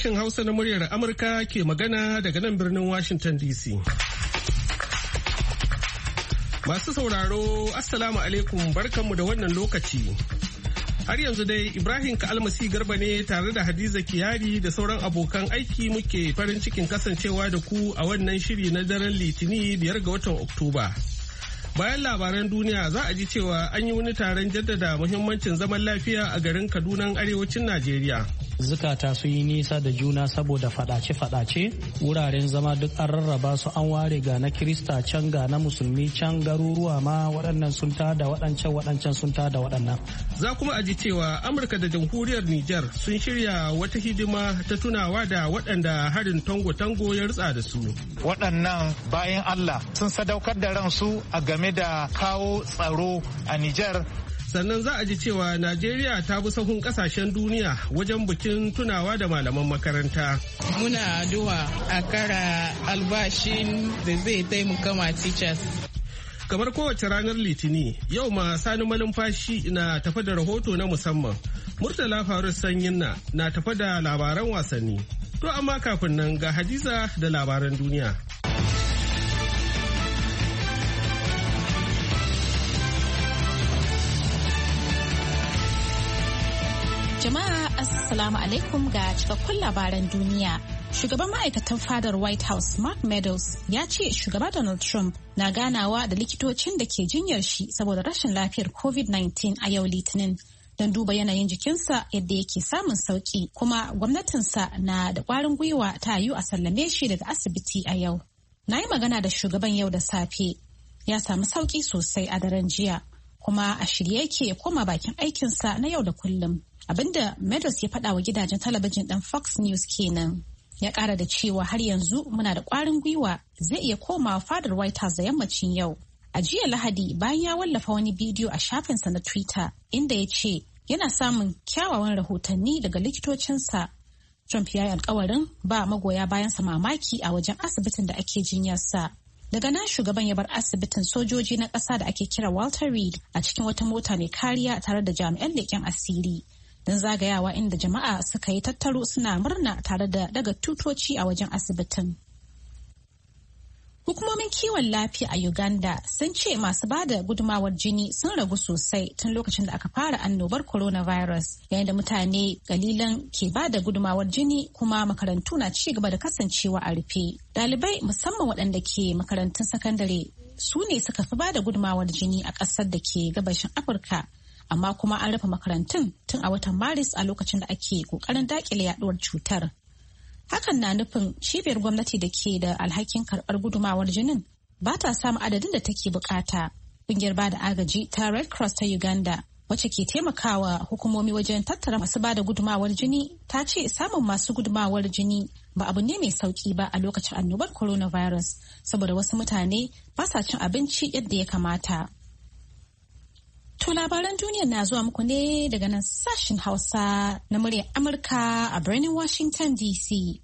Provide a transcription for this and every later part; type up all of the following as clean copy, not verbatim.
Sashen Hausa na muryar Amurka ke magana daga nan birnin Washington DC. Masu sauraro, Assalamu alaikum barkanmu da wannan lokaci. Har yanzu dai Ibrahim Ka'almasi Garba ne tare da Hadiza Kiyari da sauran abokan aiki muke farin cikin kasancewa da ku a wannan shiri na daren Litini 5 ga watan Oktoba. Bayan labaran duniya za a ji cewa an yi wani taron jaddada muhimmancin zaman lafiya a garin Kaduna arewacin Najeriya. Zukata su yi nisa da juna saboda fadace-fadace, wuraren zama duk an rarraba su an ware ga na Kirista can ga na Musulmi can, garuruwa ma waɗannan sun tada waɗancan sun tada waɗannan. Za kuma a ji cewa Amurka da jamhuriyar Nijar sun shirya wata hidima ta tunawa da waɗanda harin tango-tango ya rutsa da su. Waɗannan bayan Allah sun sadaukar da ransu a game da kawo tsaro a Nijar. Sannan za a ji cewa Najeriya ta bi sahun kasashen duniya wajen bikin tunawa da malaman makaranta. Muna addu'a a kara albashin da zai taimaka ma teachers. Kamar kowace ranar Litini, yau ma Sani Malumfashi na tafa da rahoto na musamman. Murtala Faruk Sanyin na tafa da labaran wasanni. To amma kafin nan ga Hadiza da labaran duniya. Jama'a Assalamu alaikum ga cikakkun labaran duniya. Shugaban ma'aikatan fadar White House Mark Meadows ya ce shugaba Donald Trump na ganawa da likitocin da ke jinyar shi saboda rashin lafiyar COVID-19 a yau Litinin don duba yanayin jikinsa yadda yake samun sauki, kuma gwamnatinsa na da ƙwarin gwiwa ta yiwu a sallame shi daga asibiti a yau. Na yi magana da shugaban yau da safe, ya samu sauki sosai a daren jiya, kuma a shirye yake ya koma bakin aikinsa na yau da kullum. Abinda Meadows ya faɗa wa gidajen talabijin ɗin Fox News kenan. Ya ƙara da cewa har yanzu muna da ƙwarin gwiwa zai iya komawa fadar White House da yammacin yau. A jiya Lahadi, bayan ya wallafa wani bidiyo a shafinsa na Twitter inda ya ce yana samun kyawawan rahotanni daga likitocinsa. Trump ya yi alkawarin ba magoya bayansa mamaki a wajen asibitin da ake jinyarsa. Daga nan shugaban ya bar asibitin sojoji na ƙasa da ake kira Walter Reed a cikin wata mota mai kariya tare da jami'an leƙen asiri, don zagayawa inda jama'a suka yi tattaro suna murna tare da daga tutoci a wajen asibitin. Hukumomin kiwon lafiya a Uganda sun ce masu ba da gudumawar jini sun ragu sosai tun lokacin da aka fara annobar coronavirus, yayin da mutane kalilan ke ba da gudumawar jini kuma makarantu na ci gaba da kasancewa a rufe. Ɗalibai musamman waɗanda ke makarantun sakandare su ne suka fi ba da gudumawar jini a ƙasar da ke gabashin Afirka. Amma kuma an rufe makarantun tun a watan Maris a lokacin da ake kokarin dakile yaduwar cutar. Hakan na nufin cibiyar gwamnati da ke da alhakin karɓar gudumawar jinin ba ta samun adadin da take bukata. Ƙungiyar ba da agaji ta Red Cross ta Uganda, wacce ke taimakawa hukumomi wajen tattara masu ba da gudumawar jini, ta ce samun masu gudumawar jini ba abu ne mai sauki ba a lokacin annobar coronavirus, saboda wasu mutane ba sa cin abinci yadda ya kamata. To labaran duniya na zuwa muku ne daga nan sashen Hausa na muryar Amurka a birnin Washington DC.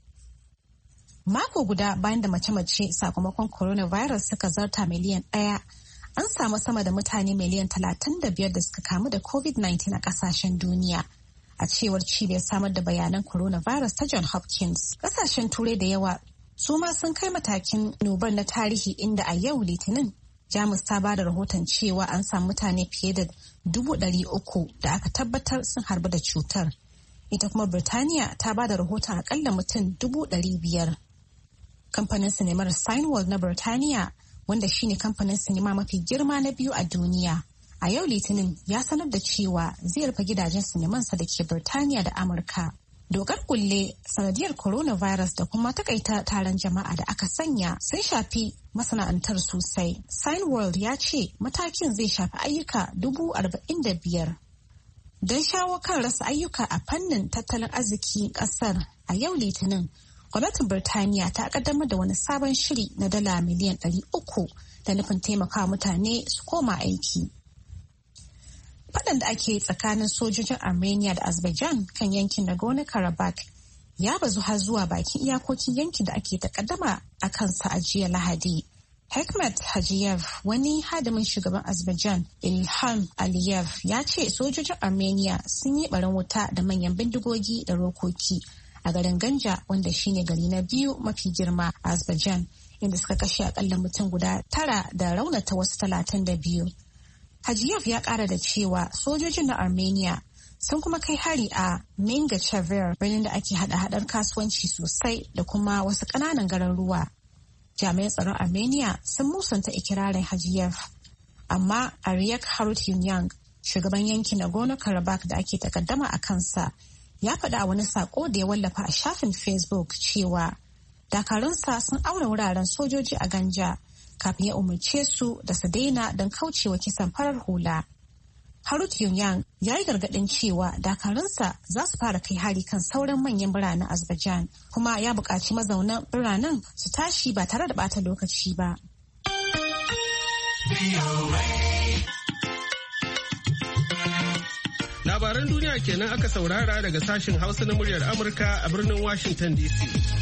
Mako guda bayan da mace-mace sakamakon coronavirus suka zarta miliyan 1, an samu sama da mutane miliyan 35 da suka kamu da COVID-19 a kasashen duniya. A cewar cibiyar samar da bayanan coronavirus ta John Hopkins, kasashen turai da yawa su ma sun kai matakin annobar na tarihi, inda a yau Litinin Jamus ta ba da rahoton cewa an samu mutane fiye da 300,000 da aka tabbatar sun harbu da cutar. Ita kuma Birtaniya ta ba da rahoton akalla mutum 500,000. Kamfanin sinimar Cineworld na Birtaniya, wanda shine kamfanin sinima mafi girma na biyu a duniya, a yau Litinin ya sanar da cewa zai rufe gidajen sinimansa da ke Birtaniya da Amurka. Dokar kulle sanadiyar coronavirus da kuma takaita taron jama'a da aka sanya sun shafi masana'antar sosai. Cineworld ya ce matakin zai shafi ayyuka 45,000. Don shawo kan rasa ayyuka a fannin tattalin arziki kasar, a yau Litinin, gwamnatin Birtaniya ta kaddamar da wani sabon shiri na dala miliyan 300 da nufin taimakawa mutane su koma aiki. Faɗan da ake tsakanin sojojin Armenia da Azerbaijan kan yankin Nagorno-Karabakh ya bazu har zuwa bakin iyakokin yankin da ake takaddama a kansa a jiya Lahadi. Hekmat Hajiyev, wani hadimin shugaban Azerbaijan Ilham Aliyev, ya ce sojojin Armenia sun yi barin wuta da manyan bindigogi da rokoki a garin Ganja wanda shine gari na biyu mafi girma a Azerbaijan, inda suka kashe akalla mutum guda 9 da raunata wasu 32. Hajiyev ya kara da cewa sojojin na Armenia sun kuma kai hari a Mingachever, birnin da ake hada-hadar kasuwanci sosai da kuma wasu ƙananan garuruwa. Jami'an tsaron Armenia sun musanta ikirarin Hajiyev, amma Ariyak Harutyunyan, shugaban yankin Nagorno-Karabakh da ake takaddama a kansa, ya faɗa a wani sako da ya wallafa a shafin Facebook cewa dakarunsa sun auna wuraren sojoji a Ganja kafin ya umarce su da su daina don kaucewa kisan farar hula. Harutyunyan ya yi gargaɗin cewa dakarunsa za su fara kai hari kan sauran manyan biranen Azerbaijan, kuma ya buƙaci mazaunan biranen su tashi ba tare da ɓata lokaci ba. Labaran duniya kenan aka saurara daga sashen Hausa na muryar Amurka a birnin Washington DC.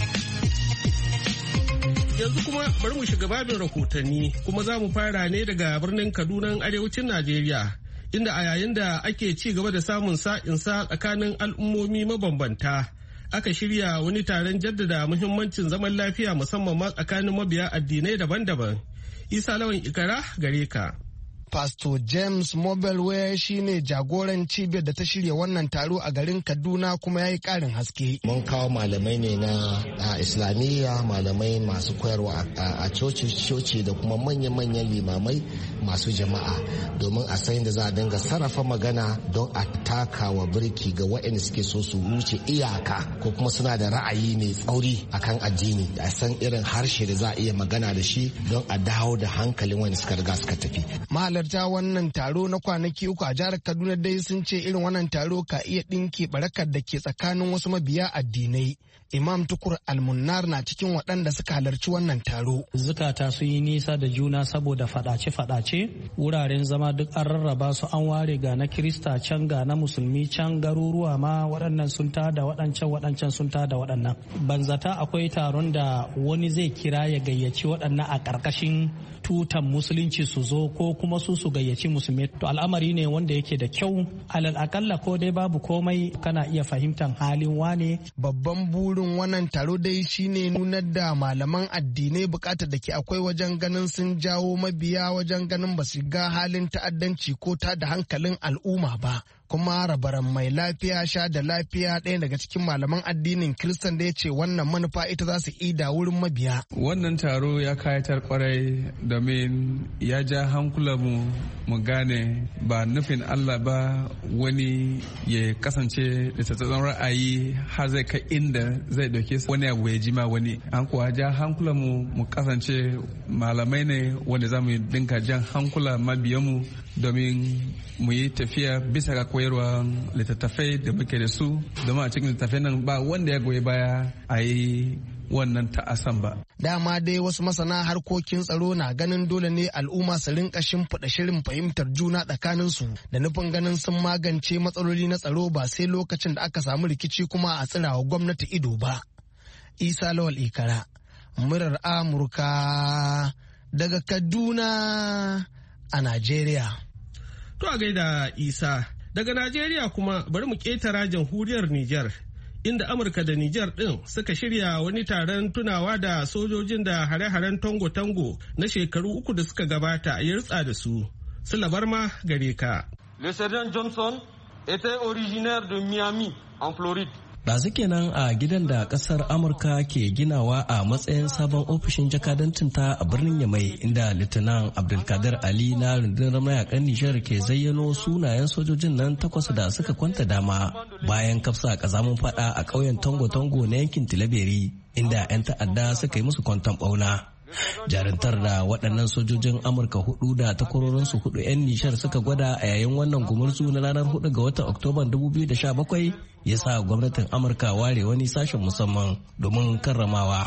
Yanzu kuma bari mu shiga babin rahotanni, kuma za mu fara ne daga birnin Kaduna arewacin Najeriya, inda a yayin da ake ci gaba da samun sa'insa tsakanin al'ummomi mabambanta, aka shirya wani taron jaddada muhimmancin zaman lafiya musamman ma tsakanin mabiya addinai daban-daban. Isa Lawan Ikara gare ka. Pastor James Mobelware shine jagoran cibiyar da ta shirya wannan taro a garin Kaduna, kuma ya yi ƙarin haske. Mun kawo malamai ne na Islamiyya, malamai masu koyarwa a coci da kuma manyan limamai masu jama'a, domin a san da za a dinga sarrafa magana don a taka wa birki ga waɗanda suke so su wuce iyaka ko kuma suna da ra'ayi mai tsauri akan addini. A san irin harshe da za a iya magana da shi don a dawo da hankalin wanda suka riga suka tafi. Mahalarta wannan taro na kwanaki 3 a jihar Kaduna dai sun ce irin wannan taro ka iya ɗinke barakar da ke tsakanin wasu mabiya addinai. Imam Tukur Almunnar na cikin waɗanda suka halarci wannan taro. Zukata su yi nisa da juna saboda faɗace-faɗace, wuraren zama duk an rarraba su, an ware ga na Kirista can ga na Musulmi can, garuruwa ma waɗannan sun tada waɗancan sun tada waɗannan. Banzata akwai taron da wani zai kira ya gayyaci waɗannan a ƙarƙashin tutan musulunci su zo, ko kuma su gayyaci musulmi. To al'amari ne wanda yake da kyau, alal akalla ko dai babu komai kana iya fahimtar halin wane. Babban burin wannan taro dai shine nunar da malaman addinai bukatar da ke akwai wajen ganin sun jawo mabiya wajen ganin ba su ga halin ta'addanci ko ta da hankalin al'umma ba. Kuma rabaran mai lafiya sha da lafiya ɗaya daga cikin malaman addinin Kiristan da ya ce wannan manufa ita za su ida wurin mabiya. Wannan taro ya kayatar kwarai domin ya ja hankula mu gane ba nufin Allah ba wani ya kasance da tsatsatsan ra'ayi har zai kai inda zai dauke wani abu ya jima wani. An kuwa ja hankula mu kasance malamai ne wanda za mu dinka jan hankula mabiyanmu domin mu yi tafiya bisa ga koyarwa littattafai da muke da su, domin a cikin littattafai nan ba wanda ya goyi baya a yi wannan ta'asan ba. Dama dai wasu masana harkokin tsaro na ganin dole ne al'umma su rinka shimfiɗa shirin fahimtar juna tsakanin su da nufin ganin sun magance matsaloli na tsaro ba sai lokacin da aka samu rikici kuma a tsirawa gwamnati ido ba. Isa Lawal Ikara, murar Amurka daga Kaduna a Najeriya. To a gaida Isa, daga Najeriya kuma bari mu ƙetara jamhuriyar Nijar, inda Amurka da Nijar ɗin suka shirya wani taron tunawa da sojojin da hare-haren tango-tango na shekaru 3 da suka gabata ya rutsa da su. Sulabar ma gare ka. Le Sergeant Johnson était originaire de Miami, en Floride. Ɗazu kenan a gidan da ƙasar Amurka ke ginawa a matsayin sabon ofishin jakadancinta a birnin Yamai, inda Litinan Abdulkadir Ali na rundunar mayakan Nijar ke zayyano sunayen sojojin nan 8 da suka kwanta dama bayan kafsa kazamun fada a ƙauyen Tongo-Tongo na yankin Tilaberi, inda 'yan ta'adda suka yi musu kwanton ɓauna. Jarintar da waɗannan sojojin Amurka 4 da takwarorinsu 4 'yan Nishar suka gwada a yayin wannan gumurzu na ranar 4 ga watan Oktoban 2017 ya sa gwamnatin Amurka ware wani sashen musamman domin karramawa.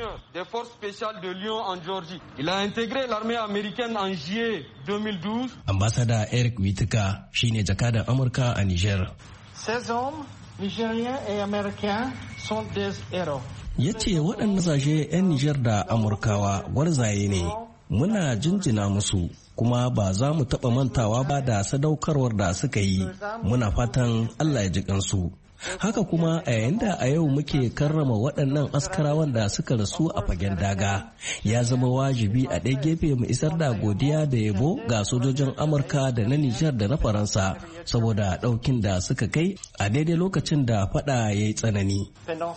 Ambasada Eric Witika shine jakadan Amurka a Niger. Ces hommes nigériens et américains sont des héros. Ya ce waɗannan sashe 'yan Nijar da Amurkawa gwarzaye ne, muna jinjina musu kuma ba za mu taɓa mantawa ba da sadaukarwar da suka yi, muna fatan Allah ya ji kansu. Haka kuma a yayin da a yau muke karrama waɗannan askarawan da suka rasu a fagen daga, ya zama wajibi a ɗaya gefe mu isar da godiya da yabo ga sojojin Amurka da na Nijar da na Faransa saboda ɗaukin da suka kai a daidai lokacin da faɗa ya yi tsanani.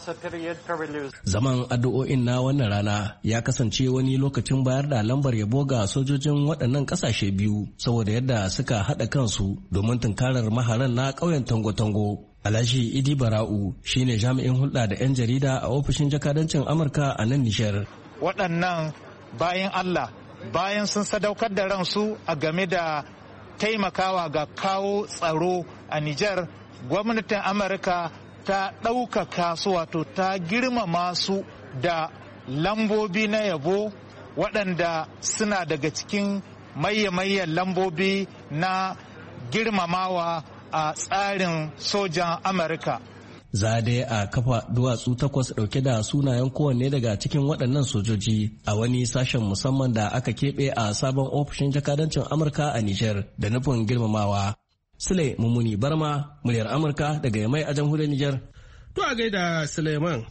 Zaman addu'o'in na wannan rana ya kasance wani lokacin bayar da lambar yabo ga sojojin waɗannan ƙasashe biyu saboda yadda suka haɗa kansu domin tunkarar maharan na ƙauyen Tango-Tango. Alhaji Idi Bara'u shine jami'in hulɗa da 'yan jarida a ofishin jakadancin Amurka a nan Nijar. Waɗannan bayan Allah bayan sun sadaukar da ransu a game da taimakawa ga kawo tsaro a Nijar, gwamnatin Amurka ta ɗaukaka su, wato ta girmama su da lambobi na yabo waɗanda suna daga cikin maye-mayen lambobi na girmamawa a tsarin sojan Amurka. Za dai a kafa duwatsu 8 dauke da sunayen kowanne daga cikin waɗannan sojoji a wani sashen musamman da aka keɓe a sabon ofishin jakadancin Amurka a Nijar da nufin girmamawa. Sule Mummuni Barma, muryar Amurka daga Yamai a jamhuriyar Nijar. To a gaida Suleiman.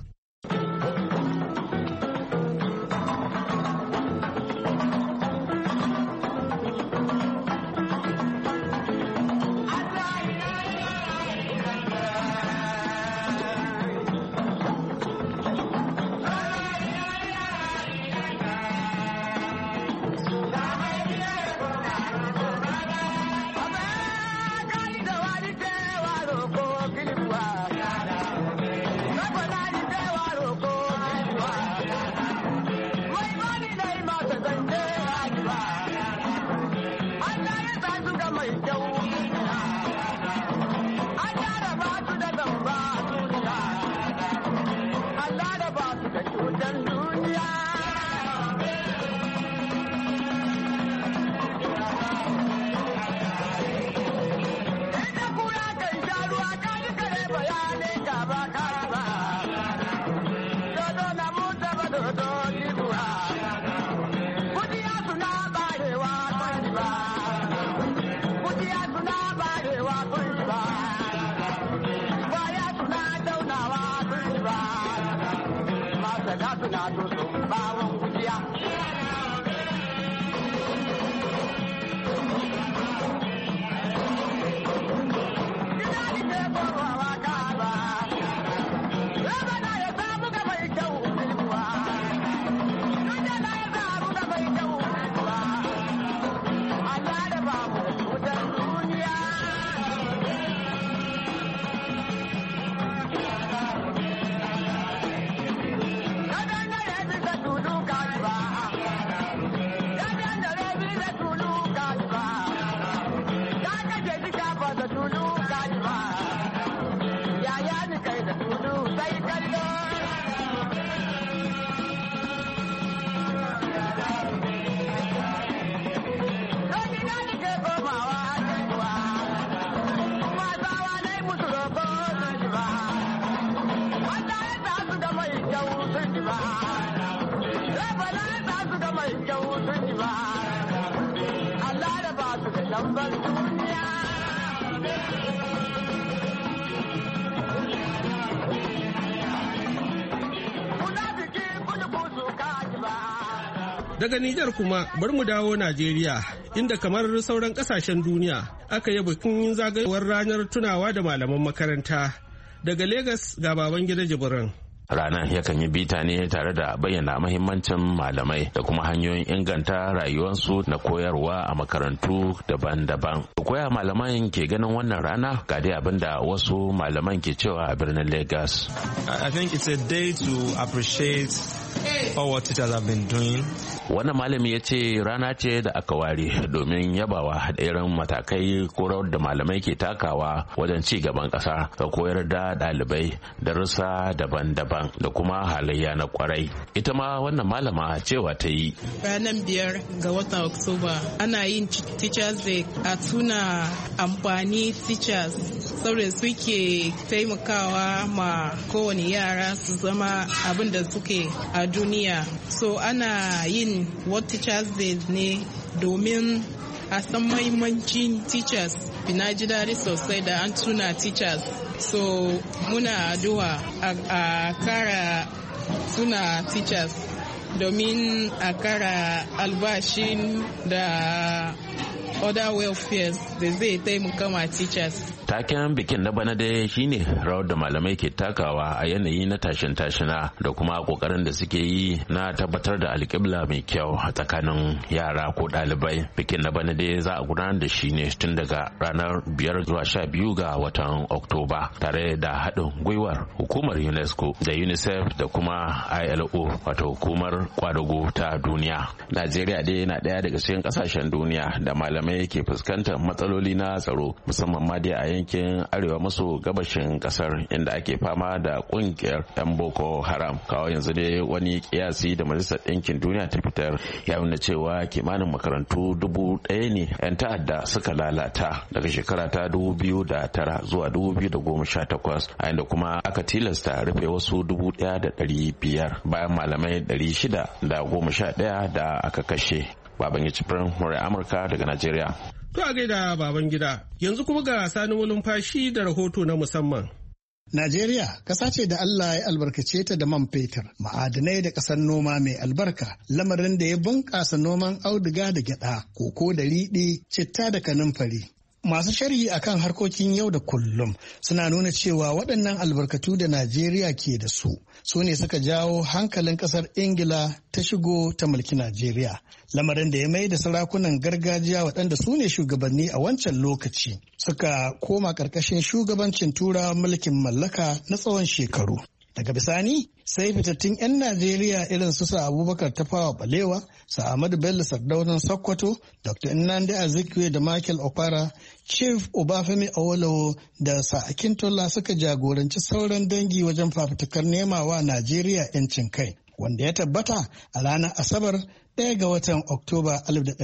Daga Nijar kuma bar mu dawo Najeriya, inda kamar sauran kasashen duniya aka yi bikin zagayowar ranar tunawa da malaman makaranta. Daga Legas ga Babangida Jibrin. Ranar yakan yi bita ne tare da bayyana mahimmancin malamai da kuma hanyoyin inganta rayuwarsu na koyarwa a makarantu daban-daban. Koya malaman ke ganin wannan rana ga dai abin da wasu malaman ke cewa a birnin Lagos. I think it's a day to appreciate all what teachers have been doing. Wannan malami ya ce rana ce da aka ware domin yabawa da irin matakai ko rawar da malamai ke takawa wajen ci gaban ƙasa da koyar da ɗalibai darussa daban-daban da kuma halayya na kwarai. Ita ma wannan malama cewa ta yi. Ranar 5 ga watan Oktoba ana yin Teachers Day a tuna amfani teachers saboda suke taimakawa ma kowane yara su zama abin da suke a duniya. So ana yin World Teachers Day ne domin a san mahimmancin teachers. Na ji daɗi sosai da an tuna teachers. So muna addu'a a kara tuna teachers domin a kara albashin da other welfare da zai taimaka ma teachers. Taken bikin na bana dai shine rawar da malamai ke takawa a yanayi na tashin tashina da kuma kokarin da suke yi na tabbatar da alƙibla mai kyau a tsakanin yara ko ɗalibai. Bikin na bana dai za a gudanar da shi ne tun daga ranar 5 zuwa 12 ga watan Oktoba tare da haɗin gwiwar hukumar UNESCO da UNICEF da kuma ILO wato hukumar kwadago ta duniya. Najeriya dai na ɗaya daga cikin ƙasashen duniya da malamai ke fuskantar matsaloli na tsaro musamman ma dai a yankin arewa maso gabashin kasar inda ake fama da kungiyar yan boko haram. Kawo yanzu dai wani kiyasi da majalisar ɗinkin duniya ta fitar ya nuna cewa kimanin makarantu 1,000 ne yan ta'adda suka lalata daga shekara ta 2009 zuwa 2018 a inda kuma aka tilasta rufe wasu 1,500 bayan malamai 611 da aka kashe. Baban Cifirin Murai Amurka daga Najeriya. To a gaida baban gida, yanzu kuma ga Sani Malumfashi da rahoto na musamman. Najeriya ƙasa ce da Allah ya albarkace ta da man fetur, ma'adanai da ƙasar noma mai albarka, lamarin da ya bunƙasa noman auduga da gyaɗa, koko da riɗi, citta da kanumfari. Masu sharhi akan harkokin yau da kullum suna nuna cewa waɗannan albarkatu da Najeriya ke da su ne suka jawo hankalin ƙasar Ingila ta shigo ta mulki Najeriya. Lamarin da ya mai da sarakunan gargajiya waɗanda su ne shugabanni a wancan lokaci suka koma ƙarƙashin shugabancin turawan mulkin mallaka na tsawon shekaru. Daga bisani sai fitattun 'yan Najeriya irin su sa Abubakar Tafawa Balewa, sa Ahmadu Bello Sardaunan Sokoto, Dr. Nnamdi Azikiwe da Michael Okpara, Chief Obafemi Awolowo da sa Akintola suka jagoranci sauran dangi wajen fafutukar nemawa Najeriya 'yancin kai, wanda ya tabbata a ranar Asabar 1 ga watan Oktoba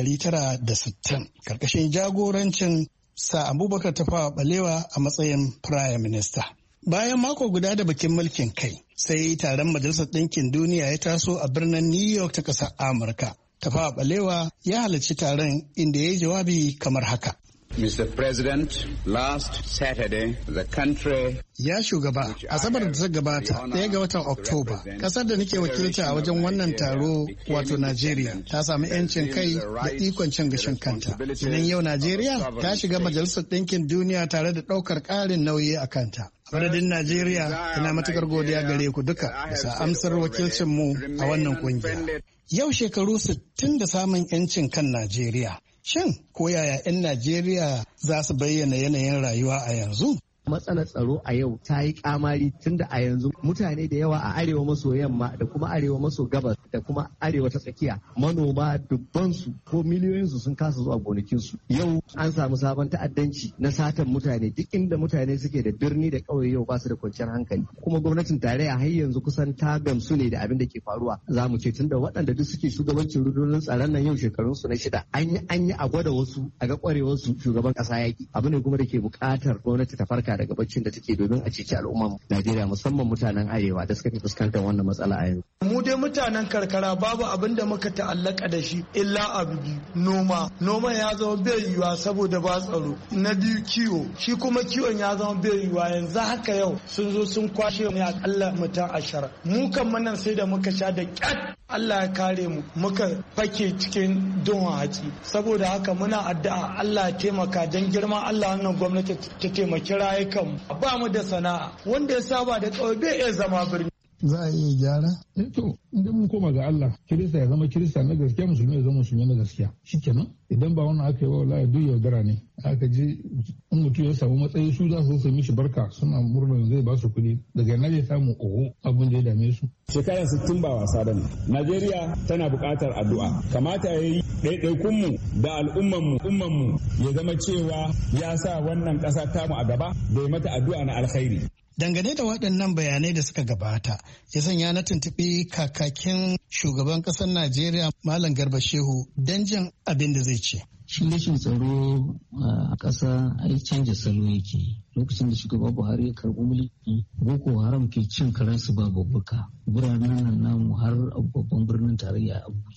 1960 karkashin jagorancin sa Abubakar Tafawa Balewa a matsayin Prime Minister. Bayan mako guda da bikin mulkin kai, sai taron Majalisar Ɗinkin Duniya ya taso a birnin New York ta ƙasar Amurka. Tafawa Balewa ya halarci taron inda ya yi jawabi kamar haka. Mr. President, last Saturday, the country... Ya shugaba, Asabar da ta gabata, 1 ga watan Oktoba, ƙasar da nake wakilta a wajen wannan taro wato Najeriya ta samu 'yancin kai da ikon cin gashin kanta. Idan yau Najeriya ta shiga Majalisar Ɗinkin Duniya tare da ɗaukar ƙarin nauyi a kanta. Madadin Najeriya ina matukar godiya gare ku duka bisa amsar wakilcinmu a wannan ƙungiya. Yau shekaru 60 da samun 'yancin kan Najeriya. Shin ko yaya 'yan Najeriya za su bayyana yanayin rayuwa a yanzu? Matsalar tsaro a yau ta yi kamari tunda a yanzu mutane da yawa a arewa maso yamma da kuma arewa maso gabas da kuma arewa ta tsakiya manoma dubbansu ko miliyoyinsu sun kasa zuwa gonakinsu. Yau an samu sabon ta'addanci na satan mutane duk inda mutane suke da birni da ƙauye yau ba su da kwanciyar hankali. Kuma gwamnatin tarayya har yanzu kusan ta gamsu ne da abin da ke faruwa. Za mu ce tunda waɗanda duk suke shugabancin rundunar tsaron nan yau shekarunsu na 6 an yi a gwada wasu a ga ƙwarewarsu shugaban ƙasa yaƙi. Abu ne kuma da ke buƙatar gwamnati ta farka daga baccin da take domin a ceci al'ummar Najeriya musamman mutanen arewa da suka fi fuskantar wannan matsala a yanzu. Mu dai mutanen karkara babu abin da muka ta'allaka da shi illa abu biyu noma. Noma ya zama bai yiwuwa saboda ba tsaro. Na biyu kiwo shi kuma kiwon ya zama bai yiwuwa yanzu haka yau sun zo sun kwashe ne akalla mutum 10. Mu kan nan sai da muka sha da kyat Allah ya kare mu muka fake cikin duhun hatsi saboda haka muna addu'a Allah ya taimaka don girman Allah wannan gwamnati ta taimaki rayukan ba mu da sana'a wanda ya saba da ƙauye bai iya zama birni. Za a iya gyara? To, idan mun koma ga Allah, Kirista ya zama Kirista na gaskiya, Musulmi ya zama Musulmi na gaskiya. Shikenan, idan ba wannan aka yi wa wallahi duk yaudara ne. Aka ji in mutum ya samu matsayi su za su mishi barka suna murnar zai ba su kuɗi. Daga nan ya samu oho abin da ya dame su. Shekara 60 ba wasa bane. Najeriya tana buƙatar addu'a. Kamata ya yi ɗaiɗaikunmu da al'ummanmu ya zama cewa ya sa wannan ƙasa tamu a gaba da ya mata addu'a na alkhairi. Dangane da waɗannan bayanai da suka gabata, ya sanya na tuntuɓi kakakin shugaban ƙasar Najeriya Malam Garba Shehu don jin abin da zai ce. Shi rashin tsaro a ƙasa ai canja salo yake. Lokacin da shugaba Buhari ya karɓi mulki, Boko Haram ke cin karansu ba babbaka. Biranen nan namu har babban birnin tarayya Abuja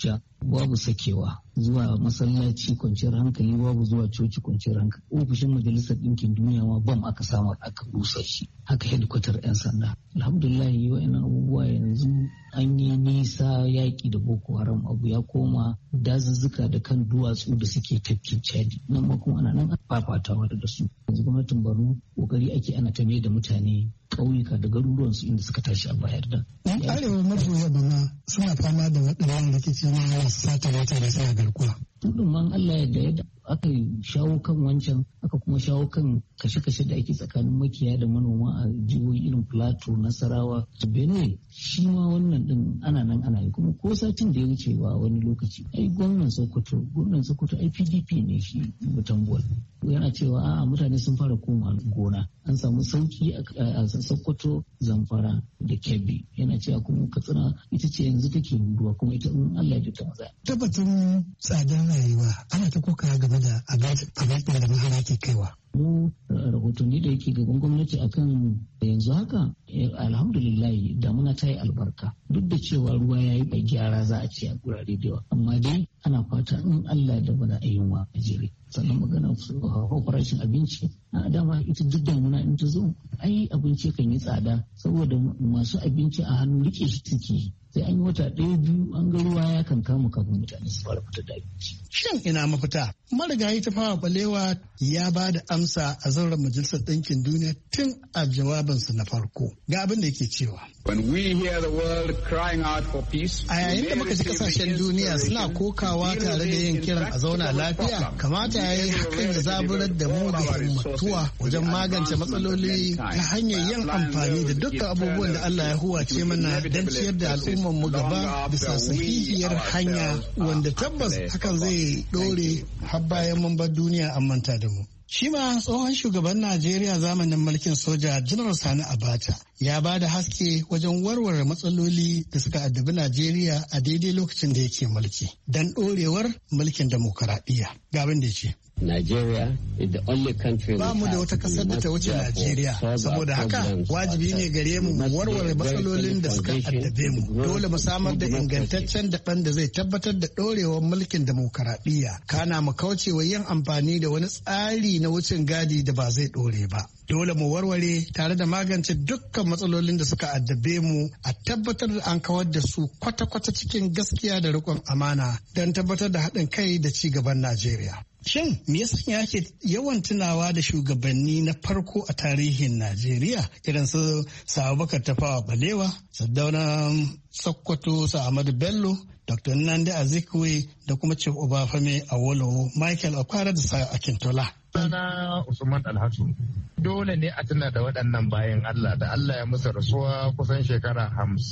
babu sakewa, zuwa masallaci kwanciyar hankali babu, zuwa coci kwanciyar hankali. Ofishin Majalisar Ɗinkin Duniya ma bam aka samu aka rusa shi, haka hedikwatar 'yan sanda. Alhamdulillah wa'annan abubuwa yanzu an yi nisa, yaƙi da Boko Haram abu ya koma dazuzzuka da kan duwatsu da suke tafkin Chadi, nan ma kuma ana nan fafatawa da su. Yanzu gwamnatin Borno kokari ake ana ta da mutane ƙauyuka da garuruwan su inda suka tashi a bayar da. Yan arewa maso yamma suna fama da waɗannan rikici na sata wata da sa garkuwa. Tudun man Allah yadda aka shawo kan wancan, aka kuma shawo kan kashe-kashe da ake tsakanin makiyaya da manoma a jihohi irin Plateau, Nasarawa, Benue, shi ma wannan din ana nan ana yi. Kuma ko satin da ya wuce ba wani lokaci ai gwamnan Sokoto ai PDP ne shi Tambuwal yana cewa a'a mutane sun fara koma gona, an samu sauki a Sokoto, Zamfara da Kebbi. Yana cewa kuma Katsina ita ce yanzu take ruwa, kuma ita in Allah ya ta maza. Tabbatun tsadar rayuwa ana ta koka game da abin da mahara ke kaiwa. Mu rahotanni da yake gaban gwamnati akan yanzu haka alhamdulillah damuna ta yi albarka, duk da cewa ruwa ya yi bai gyara za a ce a gurare da yawa, amma dai ana fata in Allah da bana ayyuma a jere. Sannan magana farashin abinci a dama ita duk damuna in ta zo ai abinci kan yi tsada saboda masu abinci a hannu rike shi suke, sai an yi wata 1-2 an ga ruwa ya kan kama kafin mutane su fara fitar da abinci. Shin ina mafita? Marigayi Tafawa Balewa ya ba da amsa a zauren Majalisar Ɗinkin Duniya tun a jawabinsa na farko. Ga abin da yake cewa. When we hear the world crying out for peace, a yayin da muka ji kasashen duniya suna kokawa tare da yin kiran a zauna lafiya, kamata ya yi hakan ya zaburar da mu ga himmatuwa wajen magance matsaloli ta hanyar yin amfani da dukkan abubuwan da Allah ya huwace mana don ciyar da al'ummar mu gaba bisa sahihiyar hanya wanda tabbas hakan zai dore har bayan mun bar duniya an manta da mu. Shi ma tsohon shugaban Najeriya zamanin mulkin soja Janar Sani Abacha ya ba da haske wajen warware matsaloli da suka addabi Najeriya a daidai lokacin da yake mulki don ɗorewar mulkin demokaradiyya. Ga abin da ya ce. Nigeria is the only country ba mu da wata kasar da ta wuce Najeriya, saboda haka wajibi ne gare mu warware matsalolin da suka addabe mu. Dole mu samar da ingantaccen daban da zai tabbatar da ɗorewar mulkin demokaradiyya, kana mu kauce wa yin amfani da wani tsari na wucin gadi da ba zai ɗore ba. Dole mu warware tare da magance dukkan matsalolin da suka addabe mu, a tabbatar da an kawar da su kwata-kwata cikin gaskiya da riƙon amana don tabbatar da haɗin kai da ci gaban Najeriya. Shin me yasa yake yawan tunawa da shugabanni na farko a tarihin Najeriya irin su Abubakar Tafawa Balewa, Sardauna Sokoto Ahmadu Bello, Dr. Nnamdi Azikiwe da kuma Chief Obafemi Awolowo, Michael Okwara da Sayo Akintola. Sana Usman Alhassu. Dole ne a tuna da waɗannan bayan Allah da Allah ya musu rasuwa kusan shekara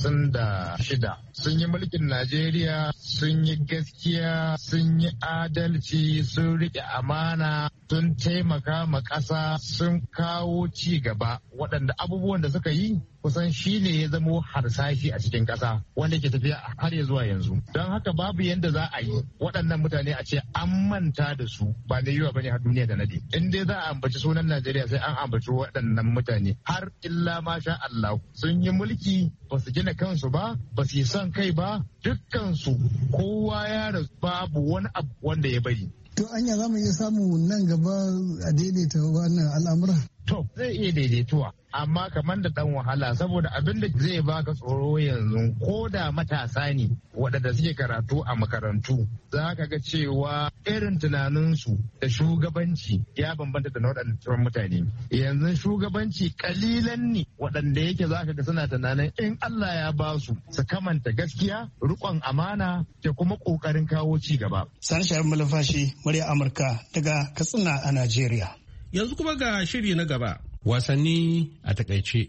56. Sun yi mulkin Najeriya, sun yi gaskiya, sun yi adalci, sun riƙe amana, sun taimaka ma ƙasa, sun kawo ci gaba. Waɗanda abubuwan da suka yi kusan shi ne ya zamo harsashi a cikin ƙasa wanda ke tafiya har ya zuwa yanzu. Don haka babu yadda za a yi waɗannan mutane a ce an manta da su, ba da yiwa bane har duniya da nade. In dai za a ambaci sunan Najeriya sai an ambaci waɗannan mutane har illa ma sha Allah. Sun yi mulki ba su gina kansu ba, ba su yi son kai ba, dukkansu kowa ya rasu babu wani abu wanda ya bari. To anya za mu iya samu nan gaba a daidaita wannan al'amura? To zai iya daidaituwa. Amma kamar da ɗan wahala saboda abin da zai baka tsoro yanzu ko da matasa ne waɗanda suke karatu a makarantu za ka ga cewa irin tunaninsu da shugabanci ya bambanta da waɗannan mutane. Yanzu shugabanci kalilan ne waɗanda yake za ka ga suna tunanin in Allah ya ba su kamanta gaskiya, riƙon amana da kuma ƙoƙarin kawo ci gaba. Sani Sharif Malafashi, murya Amurka daga Katsina a Najeriya. Yanzu kuma ga shiri na gaba. Wasanni a takaice.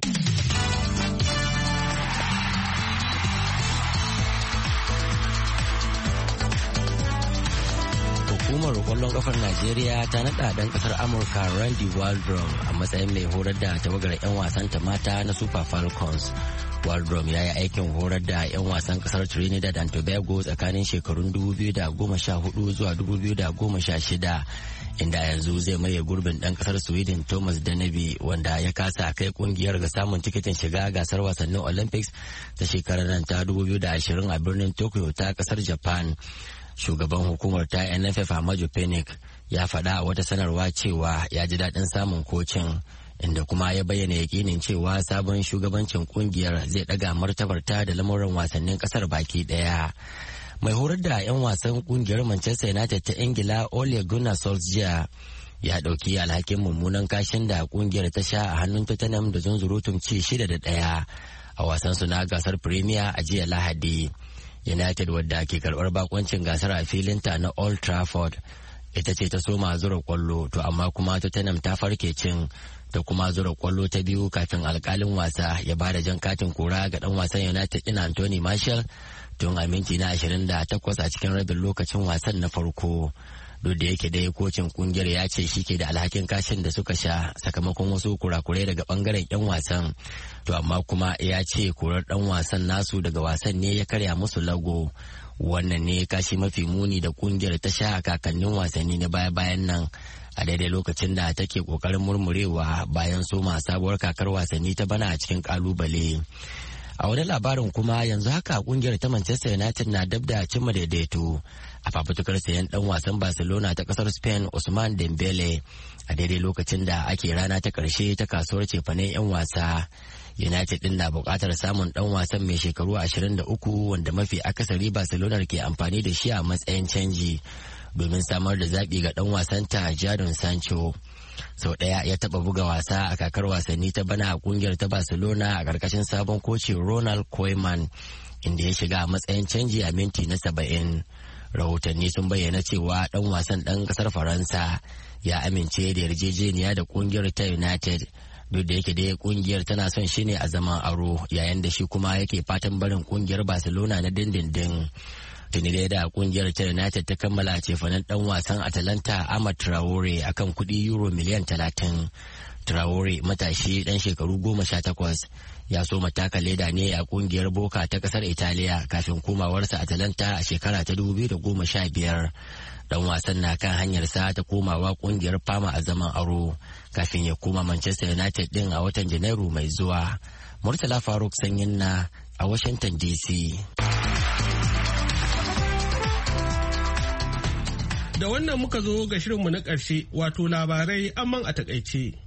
hukumar kwallon kafar Najeriya ta nada dan kasar Amurka Randy Waldrum a matsayin mai horar da tawagar 'yan wasan ta mata na Super Falcons. Waldrum ya yi aikin horar da 'yan wasan kasar Trinidad and Tobago tsakanin shekarun 2014 zuwa 2016, inda yanzu zai maye gurbin dan kasar Sweden Thomas Danaby wanda ya kasa kai kungiyar ga samun tikitin shiga gasar wasannin Olympics ta shekarar nan ta 2020 a birnin Tokyo ta kasar Japan. Shugaban hukumar ta NFF Amaju Pinnick ya faɗa a wata sanarwa cewa ya ji daɗin samun kocin, inda kuma ya bayyana yakinin cewa sabon shugabancin kungiyar zai ɗaga martabarta da lamuran wasannin ƙasar baki ɗaya. Mai horar da 'yan wasan kungiyar Manchester United ta Ingila Ole Gunnar Solskjaer ya ɗauki alhakin mummunan kashin da kungiyar ta sha a hannun Tottenham da zunzurutun ci 6-1 a wasansu na gasar Premier a jiya Lahadi. United, wadda ke karɓar bakoncin gasar a filinta na Old Trafford, ita ce ta soma zura kwallo, to amma kuma Tottenham ta farke cin ta kuma zura kwallo ta biyu kafin alkalin wasa ya ba da jan katin kora ga dan wasan United din Anthony Martial tun a minti na 28 a cikin rabin lokacin wasan na farko. Duk da yake dai kocin kungiyar ya ce shi ke da alhakin kashin da suka sha sakamakon wasu kurakurai daga bangaren 'yan wasan, to amma kuma ya ce korar dan wasan nasu daga wasan ne ya karya musu lago. Wannan ne kashi mafi muni da kungiyar ta sha a kakannin wasanni na baya-bayan nan, a daidai lokacin da take kokarin murmurewa bayan soma sabuwar kakar wasanni ta bana a cikin kalubale. A wani labarin kuma yanzu haka kungiyar ta Manchester United na dab da cimma daidaito a fafutukar sayan dan wasan Barcelona ta kasar Spain Ousmane Dembele a daidai lokacin da ake rana ta karshe ta kasuwar cefanen 'yan wasa. United din na bukatar samun dan wasan mai shekaru 23 wanda mafi akasari Barcelona ke amfani da shi a matsayin canji domin samar da zaɓi ga dan wasanta Jadon Sancho. Sau ɗaya ya taɓa buga wasa a kakar wasanni ta bana a kungiyar ta Barcelona a ƙarƙashin sabon koci Ronald Koeman, inda ya shiga a matsayin canji a minti na 70. Rahotanni sun bayyana cewa ɗan wasan ɗan ƙasar Faransa ya amince da yarjejeniya da kungiyar ta United, duk da yake dai kungiyar tana son shi ne a zaman aro, yayin da shi kuma yake fatan barin kungiyar Barcelona na dindindin. Tuni dai da kungiyar ta United ta kammala cefanen dan wasan Atalanta Amad Traore akan kuɗi euro miliyan 30. Traore, matashi dan shekaru 18, ya so mataka leda ne a kungiyar Boca ta kasar Italiya kafin komawarsa Atalanta a shekara ta 2015. Dan wasan na kan hanyarsa ta komawa kungiyar Parma a zaman aro kafin ya koma Manchester United din a watan Janairu mai zuwa. Murtala Faruk Sanyin na a Washington DC. Da wannan muka zo ga shirinmu na ƙarshe, wato labarai amman a takaice.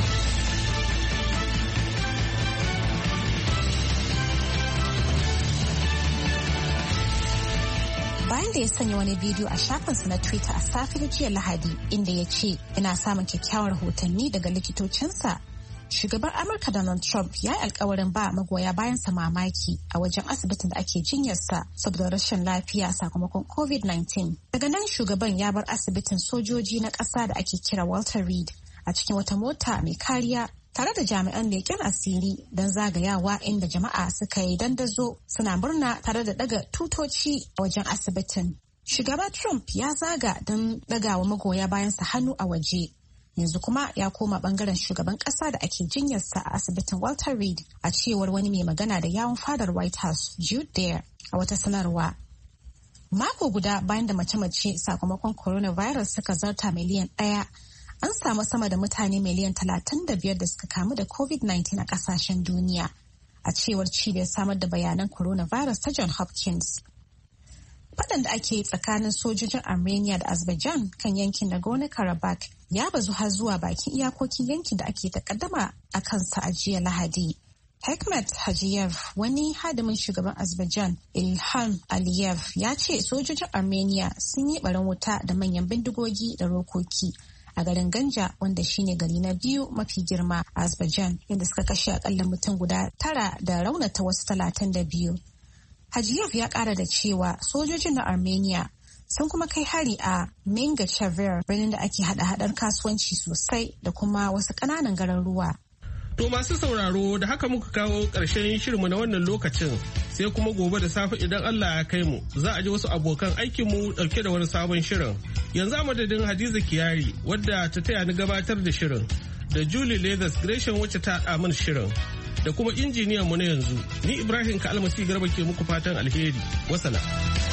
Bayan da ya sanya wani bidiyo a shafinsa na Twitter a safiyar jiya Lahadi, inda ya ce ina samun kyakkyawar rahotanni daga likitocinsa, shugaban Amurka Donald Trump ya yi alkawarin ba magoya bayansa mamaki a wajen asibitin da ake jinyarsa saboda rashin lafiya sakamakon COVID-19. Daga nan shugaban ya bar asibitin sojoji na ƙasa da ake kira Walter Reed a cikin wata mota mai kariya tare da jami'an leƙen asiri don zagayawa inda jama'a suka yi dandazo suna murna tare da daga tutoci a wajen asibitin. Shugaba Trump ya zaga don dagawa magoya bayansa hannu a waje. Yanzu kuma ya koma bangaren shugaban kasa da ake jinyarsa a asibitin Walter Reed, a cewar wani mai magana da yawun fadar White House Jude Dare a wata sanarwa. Mako guda bayan da mace-mace sakamakon coronavirus suka zarta miliyan 1, an samu sama da mutane miliyan 35 da suka kamu da COVID-19 a kasashen duniya, a cewar cibiyar samar da bayanan coronavirus ta John Hopkins. Faɗan da ake tsakanin sojojin Armenia da Azerbaijan kan yankin Nagorno-Karabakh ya bazu har zuwa bakin iyakokin yankin da ake takaddama a kansa a jiya Lahadi. Hekmat Hajiyev, wani hadimin shugaban Azerbaijan Ilham Aliyev, ya ce sojojin Armenia sun yi barin wuta da manyan bindigogi da rokoki a garin Ganja, wanda shine gari na biyu mafi girma a Azerbaijan, inda suka kashe akalla mutum guda 9 da raunata wasu 32. Hajiyev ya kara da cewa sojojin na Armenia sun kuma kai hari a Mingachever, birnin da ake hada-hadar kasuwanci sosai, da kuma wasu ƙananan garuruwa. To masu sauraro da haka muka kawo ƙarshen shirinmu na wannan lokacin sai kuma gobe da safe idan Allah ya kai mu za a ji wasu abokan aikinmu ɗauke da wani sabon shirin. Yanzu a madadin Hadiza Kiyari wadda ta taya ni gabatar da shirin da Julie Leathers Gresham wacce ta haɗa min shirin da kuma injiniyan mu na yanzu ni Ibrahim Kalmasi Garba ke muku fatan alheri. Wasala.